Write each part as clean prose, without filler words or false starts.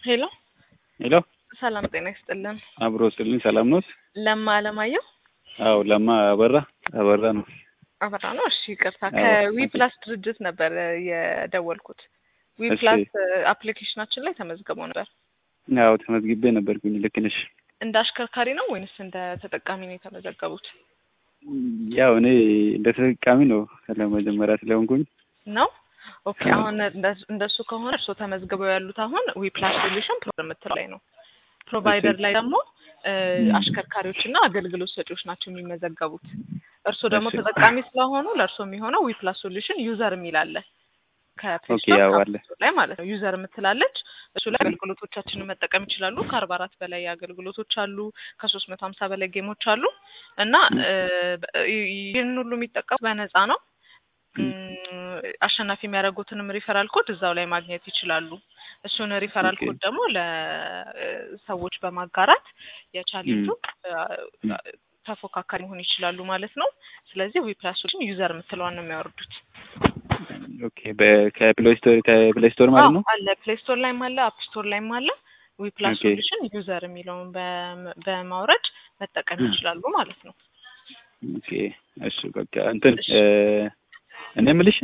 ሄሎ ሄሎ ሰላም ጤና ይስጥልን። አብሮ ስልኝ ሰላም ነው? ለማ አለማየሁ አዎ ለማ አበራ ነው። አበራ ነው። እሺ ይቅርታ፣ አዎ ከዊ ፕላስ ድርጅት ነበር የደወልኩት። ዊ እሺ ፕላስ አፕሊኬሽናችን ላይ ተመዝግበው ነበር። አዎ ተመዝግቤ ነበርኩኝ። ልክ ነሽ። እንደ አሽከርካሪ ነው ወይንስ እንደ ተጠቃሚ ነው የተመዘገቡት? ያው እኔ እንደ ተጠቃሚ ነው ለመጀመሪያ ስለሆንኩኝ ነው። ኦኬ አሁን እንደሱ ከሆነ እርሶ ተመዝግበው ያሉት አሁን ዊ ፕላስ ሶሉሽን ፕሮግራም ላይ ነው። ፕሮቫይደር ላይ ደግሞ አሽከርካሪዎችና አገልግሎት ሰጪዎች ናቸው የሚመዘገቡት። እርሶ ደግሞ ተጠቃሚ ስለሆኑ ለእርሶ የሚሆነው ዊ ፕላስ ሶሉሽን ዩዘር የሚል አለ ከፕሌይ ስቶር ላይ ማለት ነው። ዩዘር የምትላለች እሱ ላይ አገልግሎቶቻችንን መጠቀም ይችላሉ። ከ44 በላይ አገልግሎቶች አሉ። ከ350 በላይ ጌሞች አሉ እና ይህን ሁሉ የሚጠቀሙ በነፃ ነው። አሸናፊ የሚያደርጉትንም ሪፈራል ኮድ እዛው ላይ ማግኘት ይችላሉ። እሱን ሪፈራል ኮድ ደግሞ ለሰዎች በማጋራት የቻሌንጁ ተፎካካሪ መሆን ይችላሉ ማለት ነው። ስለዚህ ዊ ፕላስ ሶሉሽን ዩዘር የምትለዋን ነው የሚያወርዱት። ኦኬ ከፕሌይ ስቶር ማለት ነው? አለ ፕሌይ ስቶር ላይም አለ፣ አፕ ስቶር ላይም አለ። ዊ ፕላስ ሶሉሽን ዩዘር የሚለውን በማውረድ መጠቀም ይችላሉ ማለት ነው። ኦኬ እሺ በቃ እኔ የምልሽ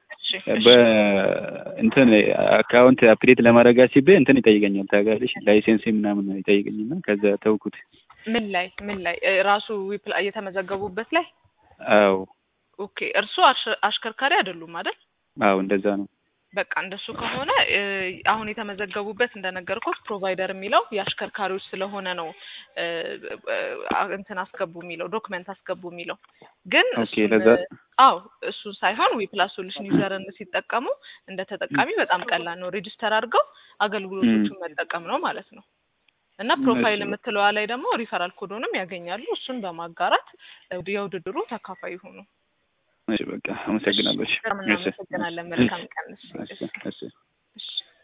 በእንትን አካውንት አፕዴት ለማድረግ አስቤ ይጠይቀኛል ታውቃለሽ፣ ላይሰንስ ምናምን ይጠይቀኝና ከዛ ተውኩት። ምን ላይ ራሱ እየተመዘገቡበት ላይ? አዎ ኦኬ እርሱ አሽከርካሪ አይደሉም አይደል? አዎ እንደዛ ነው። በቃ እንደሱ ከሆነ አሁን የተመዘገቡበት እንደነገርኩት ፕሮቫይደር የሚለው የአሽከርካሪዎች ስለሆነ ነው አስገቡ የሚለው ዶክመንት አስገቡ የሚለው ግን እሱ ሳይሆን ዊ ፕላስ ሶሉሽን ዩዘርን ሲጠቀሙ እንደ ተጠቃሚ በጣም ቀላል ነው። ሬጂስተር አድርገው አገልግሎቶቹን መጠቀም ነው ማለት ነው። እና ፕሮፋይል የምትለዋ ላይ ደግሞ ሪፈራል ኮዶንም ያገኛሉ። እሱን በማጋራት የውድድሩ ተካፋይ ይሁኑ። እሺ በቃ አመሰግናለሁ። እናመሰግናለን። መልካም ቀን። እሺ